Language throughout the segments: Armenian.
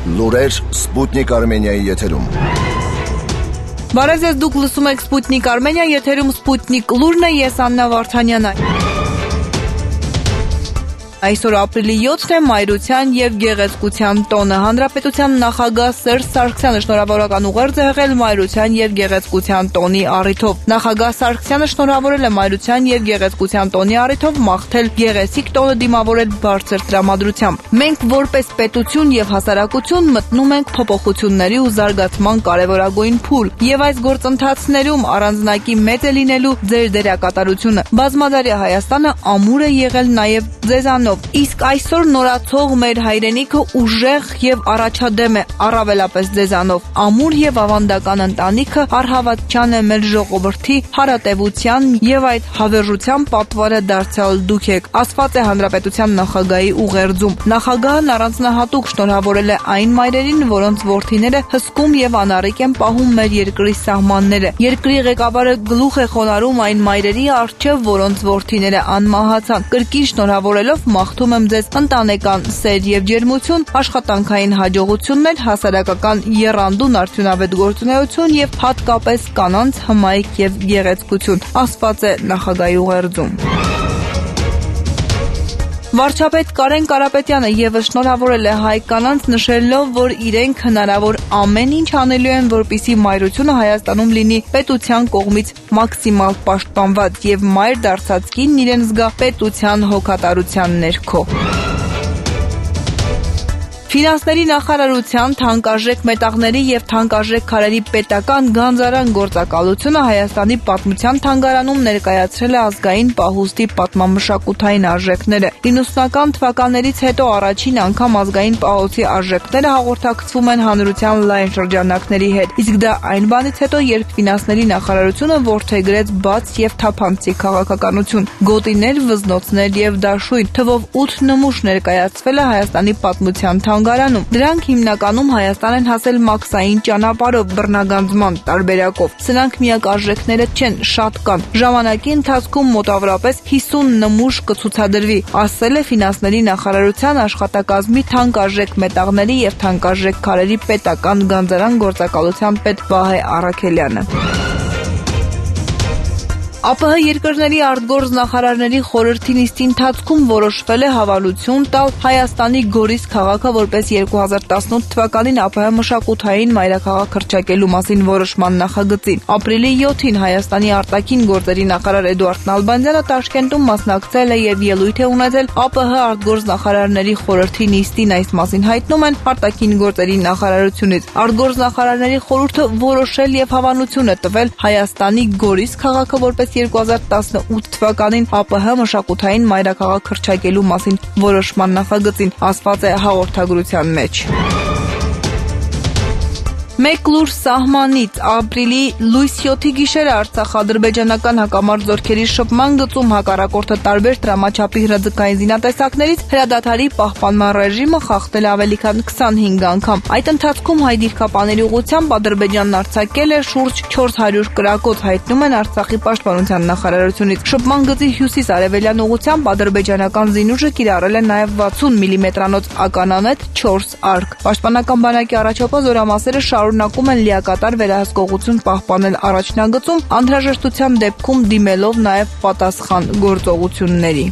Լուրեր Սպուտնիկ Արմենիայի եթերում։ Բարև ձեզ, դուք լսում եք Սպուտնիկ Արմենիա, եթերում Սպուտնիկ լուրն է, ես Աննա Վարդանյանն եմ։ Այսօր ապրիլի 7-ն է, Մայրության եւ Գեղեցկության տոնը։ Հանրապետության նախագահ Սերժ Սարգսյանը շնորհավորական ուղերձ է եղել Մայրության եւ Գեղեցկության տոնի առիթով։ Նախագահ Սարգսյանը շնորհավորել է Մայրության եւ Գեղեցկության տոնի առիթով մաղթել գեղեցիկ տոնը դիմավորել բարձր տրամադրությամբ։ Մենք որպես պետություն եւ հասարակություն մտնում ենք փոփոխությունների ու զարգացման կարևորագույն փուլ, եւ այս գործընթացներում առանձնակի մեծ է լինելու ձեր դերակատարությունը։ Բազմադարյա Հայաստանը ամուր է եղել նաեւ ձեզանով, իսկ այսօր նորացող մեր հայրենիքը ուժեղ եւ առաջադեմ է, առավելապես ձեզանով։ Ամուր եւ ավանդական ընտանիքը առհավատչան է մեր ժողովրդի հարատեվության եւ այդ հավերժության պատվարը դարձյալ դուք եք, ասված է Հանրապետության նախագահի ուղերձում։ Նախագահն առանձնահատուկ շնորհավորել է այն մայրերին, որոնց որդիները հսկում եւ անառիկ են պահում մեր երկրի սահմանները։ Երկրի ղեկավարը գլուխ է խոնարհում այն մայրերի առջև, որոնց որդիները անմահացան։ Կրկին շնորհավորելով մաղթում եմ ձեզ ընտանեկան սեր եւ ջերմություն, աշխատանքային հաջողություններ, հասարակական եռանդուն արդյունավետ գործունեություն եւ հատկապես կանանց հմայք եւ գեղեցկություն, ասված է նախագահի ուղերձում։ Վարչապետ Կարեն Կարապետյանը եւս շնորհավորել է հայ կանանց, նշելով, որ իրենք հնարավոր ամեն ինչ անելու են, որպեսզի մայրությունը Հայաստանում լինի պետության կողմից մաքսիմալ պաշտպանված եւ մայր դարձած կինն իրեն զգա պետության հոգատարության ներքո։ Ֆինանսների նախարարության թանկարժեք մետաղների եւ թանկարժեք քարերի պետական գանձարան գործակալությունը Հայաստանի պատմության թանգարանում ներկայացրել է ազգային պահուստի պատմամշակութային արժեքները։ 90-ական թվականներից հետո առաջին անգամ ազգային պահոստի արժեքները հաղորդակցվում են հանրության լայն շրջանակների հետ, իսկ դա այն բանից հետո, երբ ֆինանսների նախարարությունը որդեգրեց բաց եւ թափանցիկ քաղաքականություն, գոտիներ, վզնոցներ եւ դաշույն, թվով 8 նմուշ ներկայացվել է Հայաստանի պատմության թանգարանում։ Դրանք հիմնականում Հայաստան են հասել մաքսային ճանապարհով, բռնագանձման տարբերակով։ Սրանք միակ արժեքները չեն, շատ կան։ Ժամանակի ընթացքում մոտավորապես 50 նմուշ կցուցադրվի, ասել է ֆինանսների նախարարության աշխատակազմի թանկարժեք մետաղների եւ թանկարժեք քարերի պետական գանձարան գործակալության պետ Վահե Առաքելյանը։ ԱՊՀ երկրների արտգործ նախարարների խորհրդի նիստի ընթացքում որոշվել է հավանություն տալ Հայաստանի Գորիս քաղաքը որպես 2018 թվականին ԱՊՀ մշակութային մայրաքաղաք հռչակելու մասին որոշման նախագծին։ Ապրիլի 7-ին Հայաստանի արտաքին գործերի նախարար Էդուարդ Նալբանդյանը Տաշկենտում մասնակցել է եւ ելույթ է ունեցել ԱՊՀ արտգործ նախարարների խորհրդի նիստին, այս մասին հայտնում են արտաքին գործերի նախարարությունից։ Արտգործ նախարարների խորհուրդը որոշել եւ հավանություն է տվել Հայաստանի Գորիս քաղաքը որպես 2018 թվականին ԱՊՀ մշակութային մայրաքաղաք հռչակելու մասին որոշման նախագծին, ասված է հաղորդագրության մեջ։ Մեկ լուր սահմանից ապրիլի լույս 7-ի գիշերը արցախ-ադրբեջանական հակամարտ զորքերի շփման գծում հակառակորդը տարբեր տրամաչափի հրաձգային զինատեսակներից հրադադարի պահպանման ռեժիմը խախտել ավելի քան 25 անգամ։ Այդ ընթացքում հայ դիրքապաների ուղղությամբ Ադրբեջանն արձակել է շուրջ 400 կրակոց, հայտնում են Արցախի պաշտպանության նախարարությունից։ Շփման գծի հյուսիս-արևելյան ուղղությամբ ադրբեջանական զինուժը կիրառել է նաև 60 մմ-անոց ականանետ 4 արկ։ Պաշտպանական բանակի առաջապահ զորամասերը շարունակում են լիակատար վերահսկողություն պահպանել առաջնագծում, անհրաժեշտության դեպքում դիմելով նաև պատասխան գործողությունների։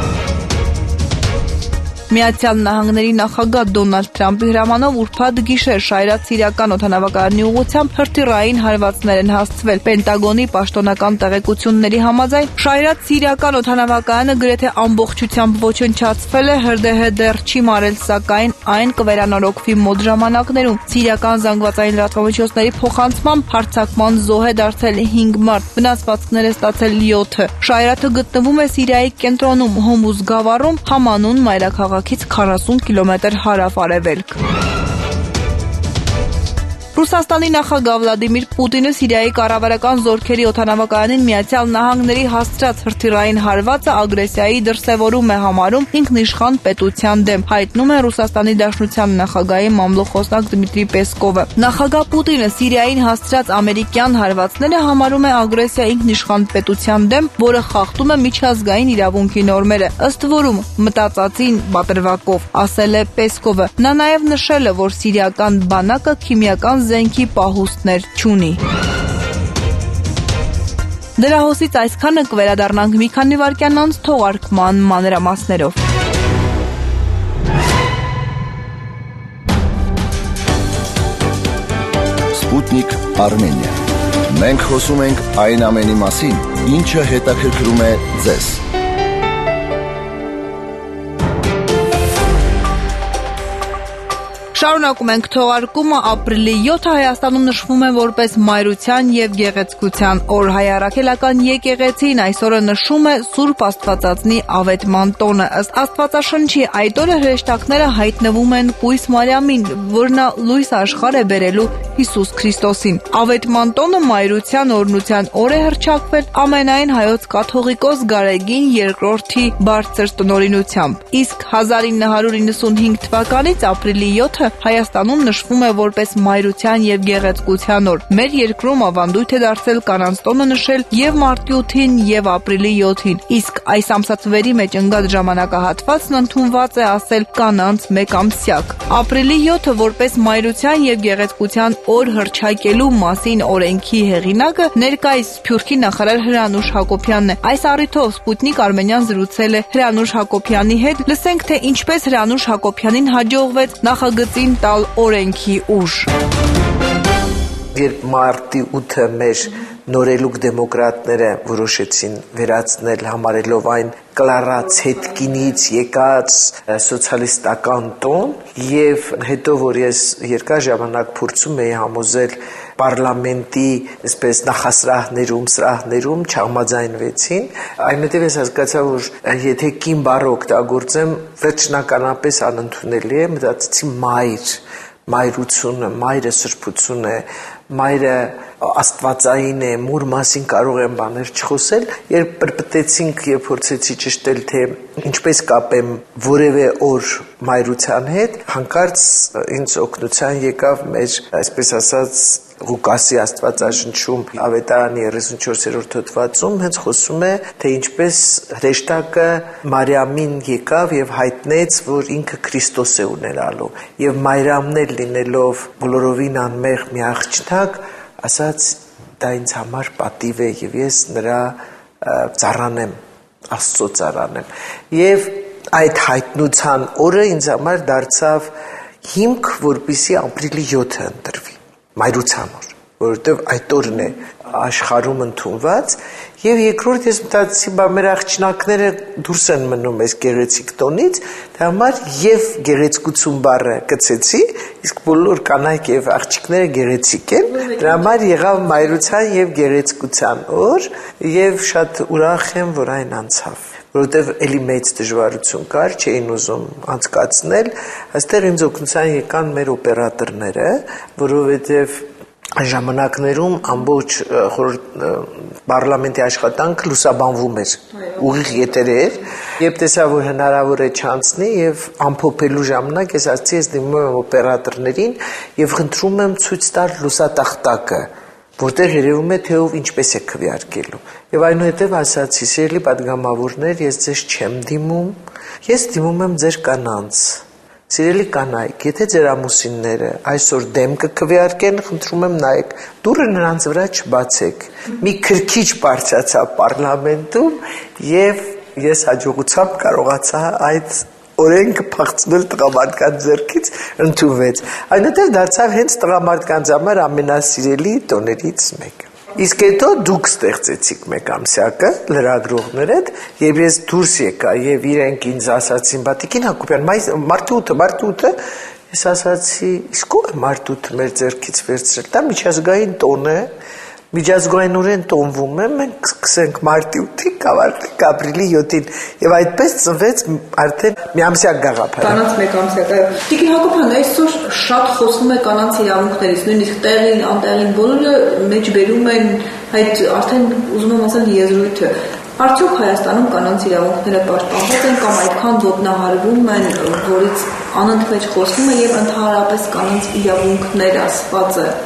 Միացյալ Նահանգների նախագահ Դոնալդ Թրամփի հրամանով ուրբաթ գիշեր Շայրաթ սիրիական օդանավակայանի ուղղությամբ հրթիռային հարվածներ են հասցվել։ Պենտագոնի պաշտոնական տեղեկությունների համաձայն Շայրաթ սիրիական օդանավակայանը գրեթե ամբողջությամբ ոչնչացվել է, ՀԴՀ դեռ չի մարել, սակայն այն կվերանորոգվի մոտ ժամանակներում։ Սիրիական զանգվածային լրատվամիջոցների փոխանցմամբ հարձակման զոհ է դարձել 5 մարդ, վնասվածքներ է ստացել 7-ը։ Շայրաթը գտնվում է Սիրիայի կենտրոնում, Հոմուզ գավառում, Համանուն մայրաքաղաքից 40 կիլոմետր հարավ-արևելք։ Ռուսաստանի նախագահ Վլադիմիր Պուտինը Սիրիայի կառավարական զորքերի օդանավակայանին Միացյալ Նահանգների հասցրած հրթիռային հարվածը ագրեսիայի դրսևորում է համարում ինքնիշխան պետության դեմ, հայտնում է Ռուսաստանի Դաշնության նախագահի մամլոխոսնակ Դմիտրի Պեսկովը։ Նախագահ Պուտինը Սիրիային հասցրած ամերիկյան հարվածները համարում է ագրեսիա ինքնիշխան պետության դեմ, որը խախտում է միջազգային իրավունքի նորմերը, ըստ որում մտածածին պատրվակով, ասել է Պեսկովը։ Նա նաև նշել է, որ սիրիական բանակը քիմիական զենքի պահուստներ չունի։ Դրահոսից այսքանը, կվերադառնանք մի քանի վայրկյան անց թողարկման մանրամասներով։ Սպուտնիկ Արմենիա։ Մենք խոսում ենք այն ամենի մասին, ինչը հետաքրքրում է ձեզ։ Շարունակում ենք թողարկումը։ Ապրիլի 7-ը Հայաստանում նշվում է որպես Մայրության եւ Գեղեցկության օր։ Հայ առաքելական եկեղեցին այսօրը նշում է Սուրբ Աստվածածնի Ավետման տոնը։ Ըստ Աստվածաշնչի, այդ օրը հրեշտակները հայտնվում են Կույս Մարիամին, որ նա լույս աշխարհ է բերելու Հիսուս Քրիստոսին։ Ավետման տոնը Մայրության օրհնության օր է հռչակվել ամենայն հայոց կաթողիկոս Գարեգին II-ի բարձր տնօրինությամբ։ Իսկ 1995 թվականից ապրիլի 7-ը Հայաստանում նշվում է որպես Մայրության եւ Գեղեցկության օր։ Մեր երկրում ավանդույթ է դարձել կանանց տոնը նշել եւ մարտի 8-ին եւ ապրիլի 7-ին։ Իսկ այս ամսաթվերի մեջ ընկած ժամանակահատվածն ընդունված է ասել կանանց մեկամսյակ։ Ապրիլի 7-ը որպես Մայրության եւ Գեղեցկության օր հռչակելու մասին օրենքի հեղինակը ներկայիս Սփյուռքի նախարար Հրանուշ Հակոբյանն է։ Այս առիթով Սպուտնիկ Արմենիան զրուցել է Հրանուշ Հակոբյանի հետ։ Լսենք, թե ինչպես Հրանուշ Հակոբյանին հաջողվեց նախագծին տալ օրենքի ուժ։ Երբ մարտի 8-ը մեր նորելուկ դեմոկրատները որոշեցին վերացնել, համարելով այն կլարած հետքինից եկած սոցիալիստական տոն, եւ հետո որ ես երկար ժամանակ փորձում էի համոզել պարլամենտի այսպես նախասրահներում չհամաձայնվեցին, այնուհետև ես հասկացա, որ եթե կին բառ օգտագործեմ, վերջնականապես անընդունելի է, մտածեցի մայրությունը, մայրը սրբություն է, մայրը աստվածային է, մոր մասին կարող եմ բաներ չխոսել, երբ պրպտեցինք եւ փորձեցի ճշտել, թե ինչպես կապեմ որևէ օր մայրության հետ, հանկարծ ինձ օգնության եկավ մեր, այսպես ասած, Ղուկասի Աստվածաշնչում Ավետարանի 34-րդ հոդվածում հենց խոսում է, թե ինչպես հրեշտակը Մարիամին եկավ եւ հայտնեց, որ ինքը Քրիստոս է ունենալու, եւ Մարիամն էլ լինելով բոլորովին անմեղ մի աղջնակ, ասաց դա ինձ համար պատիվ է եւ ես նրա ծառան եմ, Աստծո ծառան եմ։ Եվ այդ հայտնության օրը ինձ համար դարձավ հիմք, որպեսզի ապրիլի 7-ը ընտրվի Մայրության օր, որովհետև այդ օրն է աշխարհում ընդունված, եւ երկրորդ ես մտածեցի, բա մեր աղջնակները դուրս են մնում այս գեղեցիկ տոնից, դա համար եւ գեղեցկություն բառը գցեցի, իսկ բոլոր կանայք եւ աղջիկները գեղեցիկ են, դրա համար եղավ Մայրության եւ Գեղեցկության օր, եւ շատ ուրախ եմ, որ այն անցավ, որովհետև էլի մեծ դժվարություն կար, չէին ուզում անցկացնել, այստեղ ինձ օգնության եկան մեր օպերատորները, որովհետև ժամանակներում ամբողջ պարլամենտի աշխատանքը լուսաբանվում էր, ուղիղ եթեր էր, երբ տեսա, որ հնարավոր է չանցնի եւ ամփոփելու ժամանակ ես ասացի, ես դիմում եմ օպերատորներին եւ խնդրում եմ ցույց տալ լուսատախտակը, որտեղ երևում է, թե ով ինչպես է քվեարկելու։ Եվ այնուհետև ասացի, սիրելի պատգամավորներ, ես ձեզ չեմ դիմում, ես դիմում եմ ձեր կանանց։ Սիրելի կանայք, եթե ձեր ամուսինները այսօր դեմ կքվեարկեն, խնդրում եմ նայեք, դուռը նրանց վրա չբացեք։ Մի քրքիջ բարձրացա պարլամենտում եւ ես հաջողությամբ կարողացա այդ օրենքը փախցնել տղամարդկանց ձեռքից ընդունվեց։ Այնուհետև դարձավ հենց տղամարդկանց համար ամենասիրելի տոներից մեկը։ Իսկ հետո դուք ստեղծեցիք մեկամսյակը, լրագրողները, եւ ես դուրս եկա եւ իրենք ինձ ասացին, բա Տիկին Հակոբյան, մարտի 8-ը, ես ասացի, իսկ ո՞վ է մարտի 8-ը մեր ձեռքից վերցրել, դա միջազգային տոն է, միջազգայինորեն տոնվում է, մենք սկսենք մարտի 8-ին, կավարտենք ապրիլի 7-ին, եւ այդպես ծնվեց արդեն միամսյակ գաղափարը։ Կանանց մեկամսյակ, այո։ Տիկին Հակոբյան, այսօր շատ խոսվում է կանանց իրավունքներից, նույնիսկ տեղին, անտեղին բոլորը մեջ բերում են այդ արդեն ուզում եմ ասել եզրույթը։ Արդյոք Հայաստանում կանանց իրավունքները պաշտպանված են կամ այդքան ոտնահարվում են, որից անընդմեջ խոսվում է եւ ընդհանրապես կանանց իրավունքներ ասված է։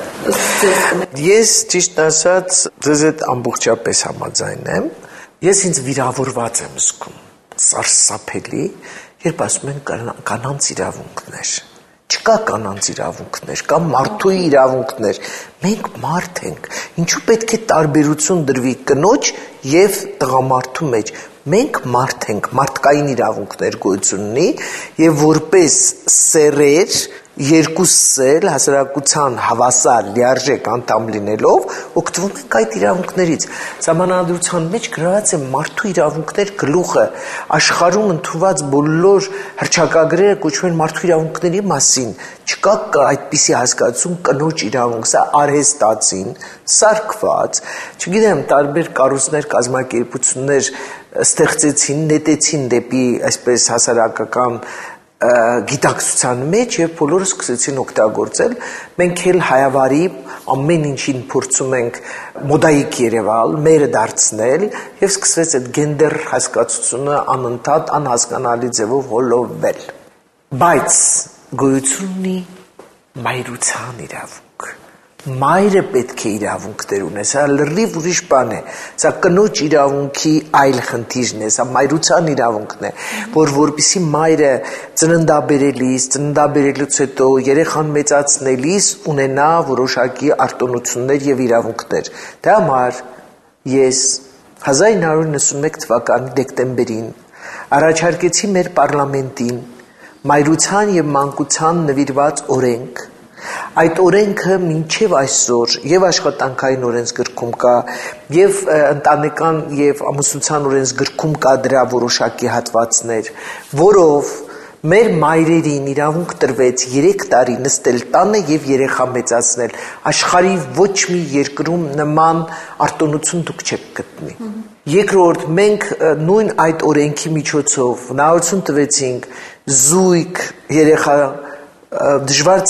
Ես ճիշտ ասած ձեզ հետ ամբողջապես համաձայն եմ։ Ես ինձ վիրավորված եմ զգում, սարսափելի, երբ ասում են կանանց իրավունքներ։ Չկա կանանց իրավունքներ, կամ մարդու իրավունքներ։ Մենք մարդ ենք։ Ինչու պետք է տարբերություն դրվի կնոջ եւ տղամարդու մեջ։ Մենք մարդ ենք, մարդկային իրավունքներ գոյություն ունի եւ որպես սերեր երկուսս էլ հասարակության հավասար լիարժեք անդամ լինելով օգտվում ենք այդ իրավունքներից։ Սահմանադրության մեջ գրված է մարդու իրավունքներ գլուխը, աշխարհում ընդունված բոլոր հռչակագրերը կոչվում են մարդու իրավունքների մասին։ Չկա այդպիսի հասկացություն կնոջ իրավունք, սա արհեստացին, սարքված, չգիտեմ, տարբեր կառույցներ, կազմակերպություններ ստեղծեցին, նետեցին դեպի այսպես հասարակական գիտակցության մեջ եւ բոլորը սկսեցին օգտագործել։ Մենք էլ հայավարի ամեն ինչին փորձում ենք մոդայիկ երևալ, մերը դարձնել եւ սկսվեց այդ գենդեր հասկացությունը անընդհատ անհասկանալի ձևով հոլովել։ Բայց գոյություն ունի մայրության իրավունք։ Մայրը պետք է իրավունքներ ունի, սա լրիվ ուրիշ բան է, սա կնոջ իրավունքի այլ խնդիրն է, սա մայրության իրավունքն է, որպեսզի մայրը ծննդաբերելիս, ծննդաբերելուց հետո երեխան մեծացնելիս ունենա որոշակի արտոնություններ եւ իրավունքներ։ Դա համար ես 1991 թվականի դեկտեմբերին առաջարկեցի մեր պարլամենտին մայրության եւ մանկության նվիրված օրենք։ Այդ օրենքը մինչև այսօր եւ աշխատանքային օրենսգրքում կա եւ ընտանեկան եւ ամուսնության օրենսգրքում կա դրա որոշակի հատվածներ, որով մեր մայրերին իրավունք տրվեց 3 տարի նստել տանը եւ երեխա մեծացնել։ Աշխարհի ոչ մի երկրում նման արտոնություն դուք չեք գտնի։ Երկրորդ, մենք նույն այդ օրենքի միջոցով հնարավորություն տվեցինք զույգ երեխա դժվար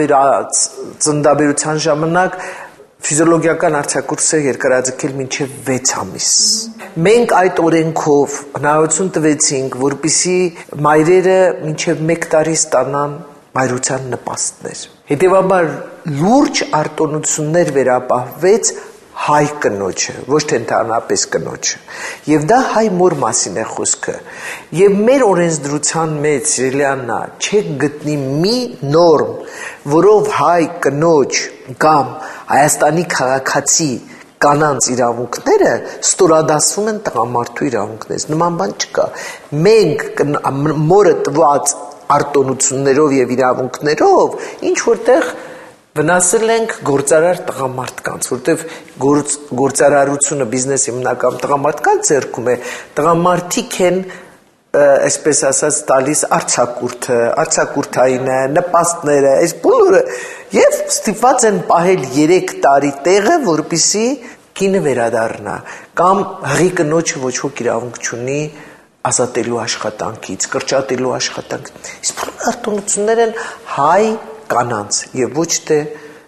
ծննդաբերության ժամանակ ֆիզիոլոգիական արձակուրդը երկարաձգել մինչև 6 ամիս։ Մենք այդ օրենքով հնարավորություն տվեցինք, որպեսզի մայրերը մինչև 1 տարի ստանան մայրության նպաստներ։ Հետևաբար լուրջ արտոնություններ վերապահվեց հայ կնոջը, ոչ թե ընդհանրապես կնոջը։ Եվ դա հայ մոր մասին է խոսքը։ Եվ մեր օրենսդրության մեջ, Սիրելյանա, չեք գտնի մի նորմ, որով հայ կնոջ կամ Հայաստանի քաղաքացի կանանց իրավունքները ստորադասվում են տղամարդու իրավունքներից։ Նման բան չկա։ Մենք մորը տված արտոնություններով եւ իրավունքներով ինչ որտեղ վնասել ենք գործարար տղամարդկանց, որտեվ գործարարությունը բիզնեսի հիմնական տղամարդկանց ձեռքում է, տղամարդիկ են այսպես ասած տալիս արձակուրդը, արձակուրդայինը, նպաստները, այս բոլորը եւ ստիպված են պահել 3 տարի տեղը, որպեսզի կինը վերադառնա, կամ հղի կնոջը ոչ ոք իրավունք չունի ազատելու աշխատանքից, կրճատելու աշխատանքից։ Իսկ բոլոր արտոնություններ են հայ կանանց եւ ոչ թե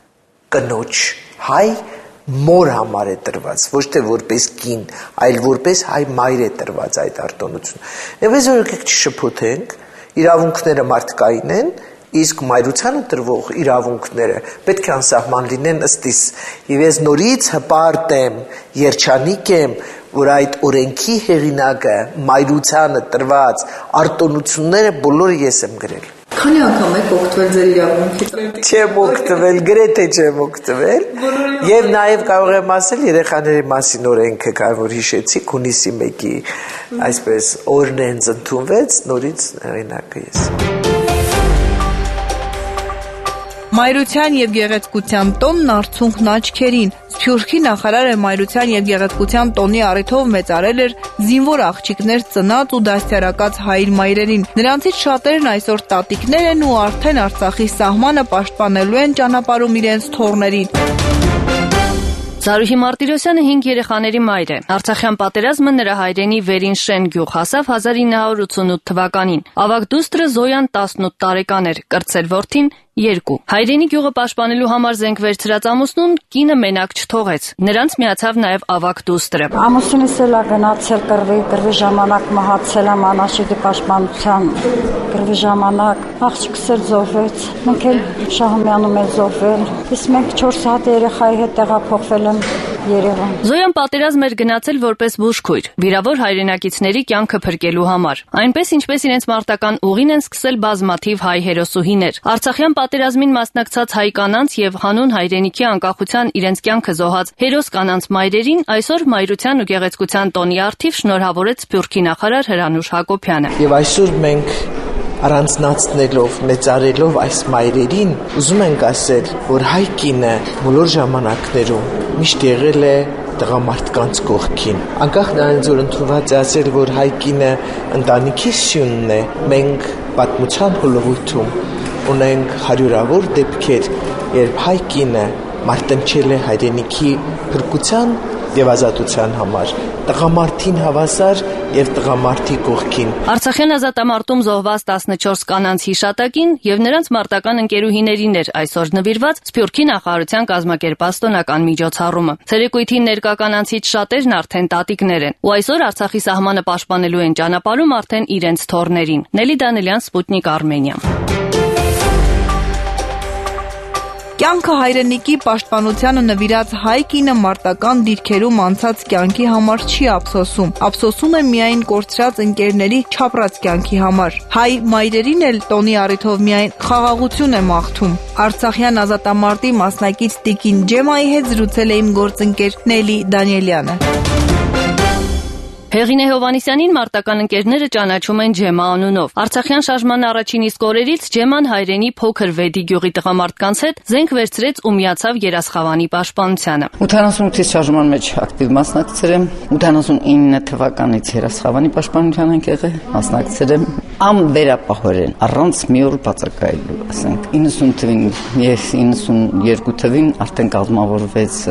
կնոջ, հայ մոր համար է տրված, ոչ թե որպես կին, այլ որպես հայ մայր է տրված այդ արտոնությունը։ Եվ այս օրոք չշփոթենք, իրավունքները մարդկային են, իսկ մայրությանը տրվող իրավունքները պետք է անսահման լինեն ըստիս։ Եվ ես նորից հպարտ եմ, երջանիկ եմ, որ այդ օրենքի հեղինակը մայրությանը տրված արտոնությունները բոլորը ես եմ գրել։ Քանի անգամ եք օգտվել ձեր իրավունքից։ Չեմ օգտվել, գրեթե չեմ օգտվել։ Եվ նաև կարող եմ ասել երեխաների մասին օրենքը, որ հիշեցիք հունիսի 1-ի այսպես օրն է ընդունվեց, նորից հեղինակը ես։ Մայրության եւ գեղեցկության տոնն արցունքն աչքերին։ Սփյուռքի նախարարը մայրության եւ գեղեցկության տոնի առիթով մեծարել էր զինվոր աղջիկներ ծնած ու դաստիարակած հայ մայրերին։ Նրանցից շատերն այսօր տատիկներ են ու արդեն Արցախի սահմանը պաշտպանելու են ճանապարհում իրենց թոռներին։ Զարուհի Մարտիրոսյանը 5 երեխաների մայր է։ Արցախյան պատերազմը նրա հայրենի Վերին Շեն գյուղ հասավ 1988 թվականին։ Ավագ դուստրը Զոյան 18 տարեկան էր, կրտսեր որդին 2։ Հայրենի գյուղը պաշտպանելու համար զենք վերցրած ամուսնուն կինը մենակ չթողեց։ Նրանց միացավ նաև ավագ դուստրը։ Ամուսինս էլ է գնացել կռվի ժամանակ մահացել եմ Անաշիդի պաշտպանության կռվի ժամանակ, աղջիկս էլ զոհվեց։ Մենք էլ Շահումյանում էլ զոհվել։ Իսկ մենք 4 հատ երեխայի հետ տեղափոխվել եմ Երևան։ Զոյան պատերազմ էր գնացել որպես բուժքույր, վիրավոր հայրենակիցների կյանքը փրկելու համար։ Այնպես ինչպես իրենց մարտական ուղին են սկսել բազմաթիվ հայ հերոսուհիներ։ Արցախյան պատերազմին մասնակցած հայ կանանց եւ հանուն հայրենիքի անկախության իրենց կյանքը զոհած հերոս կանանց մայրերին այսօր Մայրության ու Գեղեցկության տոնի առթիվ շնորհավորեց Սփյուռքի նախարար Հրանուշ Հակոբյանը։ Եվ այսօր մենք առանձնացնելով, մեծարելով այս մայրերին, ուզում ենք ասել, որ հայ կինը բոլոր ժամանակներում միշտ եղել է տղամարդկանց կողքին։ Անկախ նրանից, որ ընդունված է ասել, որ հայ կինը ընտանիքի սյունն է, մենք պատմության հոլովույթում ունենք հարյուրավոր դեպքեր, երբ հայ կինը մարտնչել է հայրենիքի փրկության եւ ազատության համար, տղամարդին հավասար եւ տղամարդի կողքին։ Արցախյան ազատամարտում զոհված 14 կանանց հիշատակին եւ նրանց մարտական ընկերուհիներին էր այսօր նվիրված Սփյուռքի նախարարության կազմակերպած տոնական միջոցառումը։ Ցերեկույթին ներկա կանանցից շատերն արդեն տատիկներ են, ու այսօր Արցախի սահմանը պաշտպանելու են ճանապարհում արդեն իրենց թոռներին։ Նելի Դանելյան, Սպուտնիկ, Արմենիա։ Կյանքը հայրենիքի պաշտպանությանը նվիրած հայ կինը մարտական դիրքերում անցած կյանքի համար չի ափսոսում։ Ափսոսում է միայն կորցրած ընկերների չապրած կյանքի համար։ Հայ մայրերին էլ տոնի առիթով միայն խաղաղություն է մաղթում։ Արցախյան ազատամարտի մասնակից տիկին Ջեմայի հետ զրուցել է իմ գործընկեր Նելի Դանիելյանը։ Հեղինե Հովանիսյանին մարտական ընկերները ճանաչում են Ջեմա անունով։ Արցախյան շարժման առաջին իսկ օրերից Ջեման հայրենի փոքր Վեդի գյուղի տղամարդկանց հետ զենք վերցրեց ու միացավ Երասխավանի պաշտպանությանը։ 88-ից շարժման մեջ ակտիվ մասնակցել եմ, 89 թվականից Երասխավանի պաշտպանության ենք եղել, մասնակցել եմ անվերապահորեն, առանց մի օր բացակայելու, ասենք 90 թվին եւ 92 թվին արդեն կազմավորվեց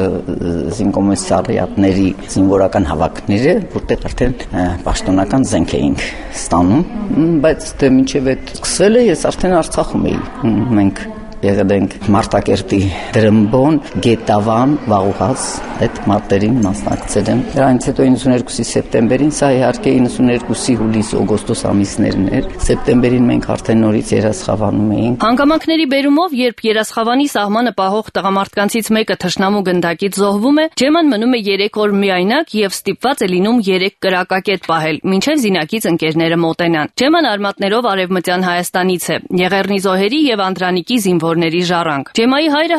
զինկոմիսարիատների զինվորական հավաքները, որտեղ արդեն պաշտոնական զենք էինք ստանում, բայց դե մինչև այդ սկսել է ես արդեն Արցախում էի, մենք եղել ենք Մարտակերտի Դրմբոն, Գետավան, Վաղուհաց, այդ մարտերին մասնակցել եմ։ Դրանից հետո 92-ի սեպտեմբերին, սա իհարկե 92-ի հուլիս-օգոստոս ամիսներն էր, սեպտեմբերին մենք արդեն նորից Երասխավանում էինք։ Հանգամանքների բերումով, երբ Երասխավանի սահմանը պահող տղամարդկանցից մեկը թշնամու գնդակից զոհվում է, Ջեման մնում է 3 օր միայնակ եւ ստիպված է լինում 3 կրակակետ պահել, մինչեւ զինակից ընկերները մոտենան։ Ջեման արմատներով արևմտյան Հայաստանից է, Եղեռնի զոհերի եւ Անդրանիկի զինվորների ժառանգ։ Ջեմայի հայրը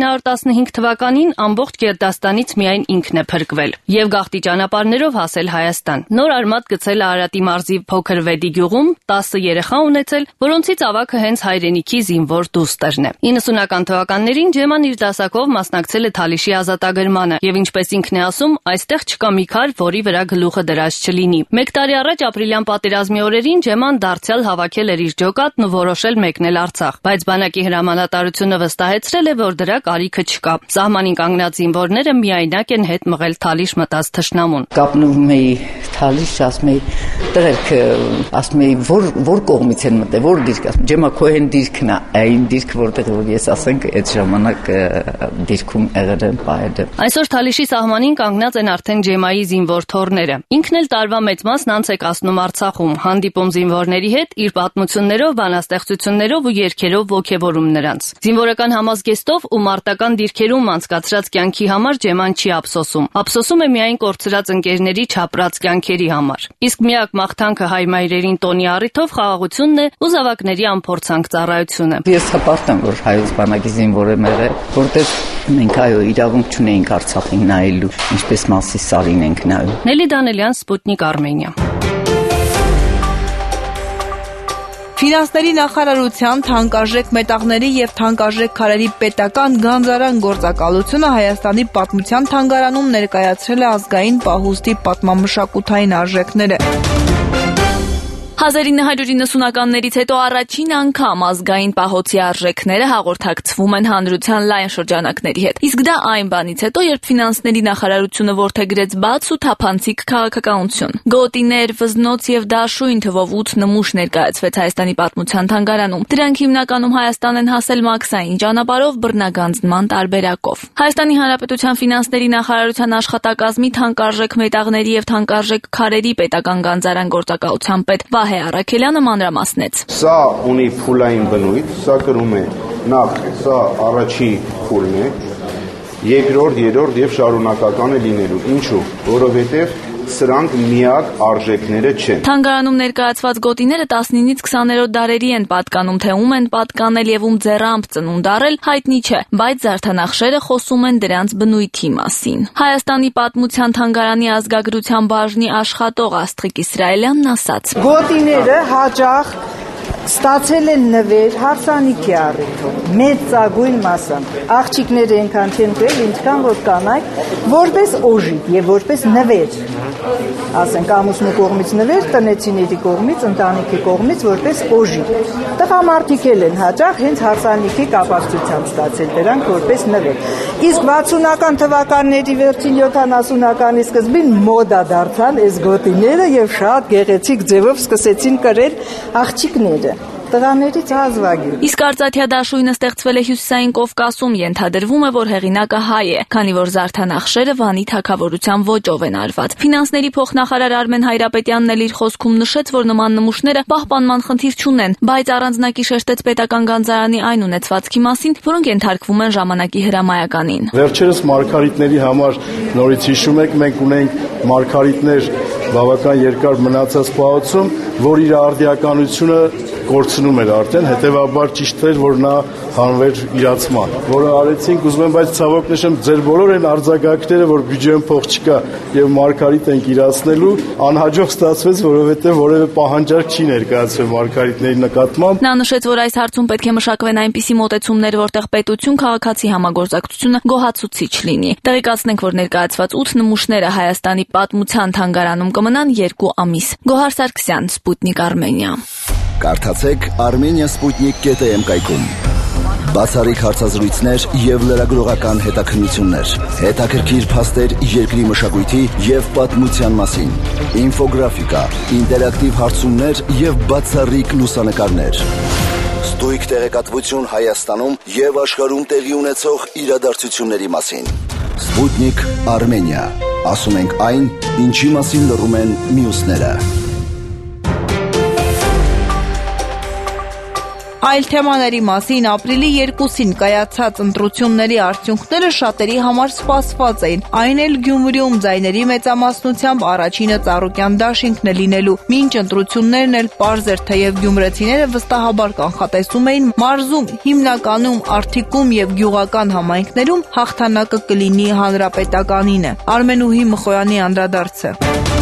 1915 թվականին ամբողջ Գերդաստանից միայն ինքն է փրկվել եւ գաղթի ճանապարհներով հասել Հայաստան։ Նոր արմատ գցել Արարատի մարզի փոքր Վեդի գյուղում, 10 երեխա ունեցել, որոնցից ավագը հենց հայրենիքի զինվոր դուստրն է։ 90-ական թվականներին Ջեման իր դասակով մասնակցել է Թալիշի ազատագրմանը եւ ինչպես ինքն է ասում, այստեղ չկա մի քար, որի վրա գլուխը դրած չլինի։ 1 տարի առաջ ապրիլյան պատերազմի օրերին Ջեման դարձյալ հավաքել էր իր ջոկատն ու որոշել մեկնել Արցախ, բայց բանակի հրամանատարությունը վստահեցրել է, որ դրա կարիքը չկա։ Սահմանին կանգնած զինվորները միայնակ են հետ մղել Թալիշ մտած թշնամուն։ Կապնում էի Թալիշ, ասում էի, տղերք, ասում էի, որ կողմից են մտել, որ դիրք, ասում Ջեմա քո հեն դիրքն է, այն դիրքը, որտեղ որ ես ասենք այդ ժամանակ դիրքում եղել եմ, պահել եմ։ Այսօր Թալիշի սահմանին կանգնած են արդեն Ջեմայի զինվոր թոռները։ Ինքն էլ տարվա մեծ մասն անց է կասնում Արցախում, հանդիպում զինվորների հետ, իր պատմություններով, բանաստեղծություններով ու երգերով ոգևորում նրանց։ Զինվորական համազգեստով ու մարտական դիրքերում անցկացրած կյանքի համար Ջեման չի ափսոսում։ Ափսոսում է միայն կորցրած ընկերների չապրած կյանքերի համար։ Իսկ միակ մաղթանքը հայ մայրերին տոնի առիթով խաղաղությունն է ու զավակների անփորձանք ծառայությունը։ Ես հպարտ եմ, որ հայոց բանակի զինվոր եմ եղել, որտեղ մենք այո իրավունք չունեինք Արցախին նայելու, ինչպես Մասի Սարին ենք նայում։ Նելի Դանելյան, Սպուտնիկ, Արմենիա։ Ֆինանսների նախարարության թանկարժեք մետաղների եւ թանկարժեք քարերի պետական գանձարան գործակալությունը Հայաստանի պատմության թանգարանում ներկայացրել է ազգային պահուստի պատմամշակութային արժեքները։ 1990-ականներից հետո առաջին անգամ ազգային պահոցի արժեքները հաղորդակցվում են հանրության լայն շրջանակների հետ։ Իսկ դա այն բանից հետո, երբ ֆինանսների նախարարությունը որդեգրեց բաց ու թափանցիկ քաղաքականություն։ Գոտիներ, վզնոց եւ դաշույն թվով 8 նմուշ ներկայացվեց Հայաստանի պատմության թանգարանում։ Դրանք հիմնականում Հայաստան են հասել մաքսային ճանապարհով բռնագանձնման տարբերակով։ Հայաստանի Հանրապետության ֆինանսների նախարարության աշխատակազմի թանկարժեք մետաղների եւ թանկարժեք քարերի պետական գանձարան գործակալության պետ Վահե Առաքելյանը մանրամասնեց։ Սա ունի փուլային բնույթ, սա կրում է նախ սա առաջի փուլն է, երկրորդ, երրորդ եւ շարունակական է լինելու։ Ինչու՞, որովհետեւ սրանք միակ արժեքները չեն։ Թանգարանում ներկայացված գոտիները 19-ից 20-րդ դարերի են պատկանում, թե ում են պատկանել եւ ում ձեռամբ ծնունդ առել, հայտնի չէ, բայց զարդանախշերը խոսում են դրանց բնույթի մասին։ Հայաստանի պատմության թանգարանի ազգագրության բաժնի աշխատող Աստղիկ Իսրայելյանն ասաց. Գոտիները հաճախ ստացել են նվեր հարսանիքի առիթով, մեծ ծագույն մասամբ։ Աղջիկները այնքան չեն գրել, ինչքան որ կանայք, որպես օժիտ եւ որպես նվեր։ Ասենք ամուսնու կողմից նվեր, տնեցիների կողմից, ընտանիքի կողմից որպես օժիտ։ Տղամարդիկ են հաճախ հենց հարսանիքի կապակցությամբ ստացել դրանք որպես նվեր։ Իսկ 60-ական թվականների վերջին 70-ականի սկզբին մոդա դարձան այս գոտիները եւ շատ գեղեցիկ ձևով սկսեցին կրել աղջիկները։ Տղաներից հազվագյուտ։ Իսկ արծաթյա դաշույնը ստեղծվել է Հյուսիսային Կովկասում, ենթադրվում է, որ հեղինակը հայ է, քանի որ զարդանախշերը Վանի թագավորության ոճով են արված։ Ֆինանսների փոխնախարար Արմեն Հայրապետյանն էլ իր խոսքում նշեց, որ նման նմուշները պահպանման խնդիր չունեն, բայց առանձնակի շեշտեց պետական գանձարանի այն ունեցվածքի մասին, որոնք ենթարկվում են ժամանակի հրամայականին։ Վերջերս մարգարիտների համար նորից հիշում եք, մենք ունենք մարգարիտներ բավական երկար մնացած պահոցում, որ իր արդիականությունը կորցնում էր արդեն, հետևաբար ճիշտ էր, որ նա հանվեր իրացման, որը արեցինք, ուզում եմ, բայց ցավոք նշեմ, ձեր բոլոր այն արձագանքները, որ բյուջեում փող չկա եւ մարգարիտ ենք իրացնելու, անհաջող ստացվեց, որովհետեւ որևէ պահանջարկ չի ներկայացվել մարգարիտների նկատմամբ։ Նա նշեց, որ այս հարցում պետք է մշակվեն այնպիսի մոտեցումներ, որտեղ պետություն քաղաքացի համագործակցությունը գոհացուցիչ լինի։ Տեղեկացնենք, որ ներկայացված 8 նմուշները Հայաստանի պատմության թանգարանում կմնան 2 ամիս։ Գոհար Սարգսյան, Սպուտնիկ Արմենիա։ Կարդացեք armeniasputnik.am կայքում։ Բացառիկ հարցազրույցներ եւ լրագրողական հետաքննություններ, հետաքրքիր փաստեր երկրի մշակույթի եւ պատմության մասին, ինֆոգրաֆիկա, ինտերակտիվ հարցումներ եւ բացառիկ լուսանկարներ։ Ստույգ տեղեկատվություն Հայաստանում եւ աշխարհում տեղի ունեցող իրադարձությունների մասին։ Սպուտնիկ Արմենիա, ասում ենք այն, ինչի մասին լռում են մյուսները։ Այլ թեմաների մասին ապրիլի 2-ին կայացած ընտրությունների արդյունքները շատերի համար սպասված էին։ Այն էլ Գյումրիում ձայների մեծամասնությամբ առաջինը Ծառուկյան դաշինքն է լինելու։ Մինչ ընտրություններն էլ պարզ էր, թեև գյումրեցիները վստահաբար կանխատեսում էին մարզում, հիմնականում Արթիկում եւ գյուղական համայնքներում հաղթանակը կլինի հանրապետականինը։ Արմենուհի Մխոյանի անդրադարձը։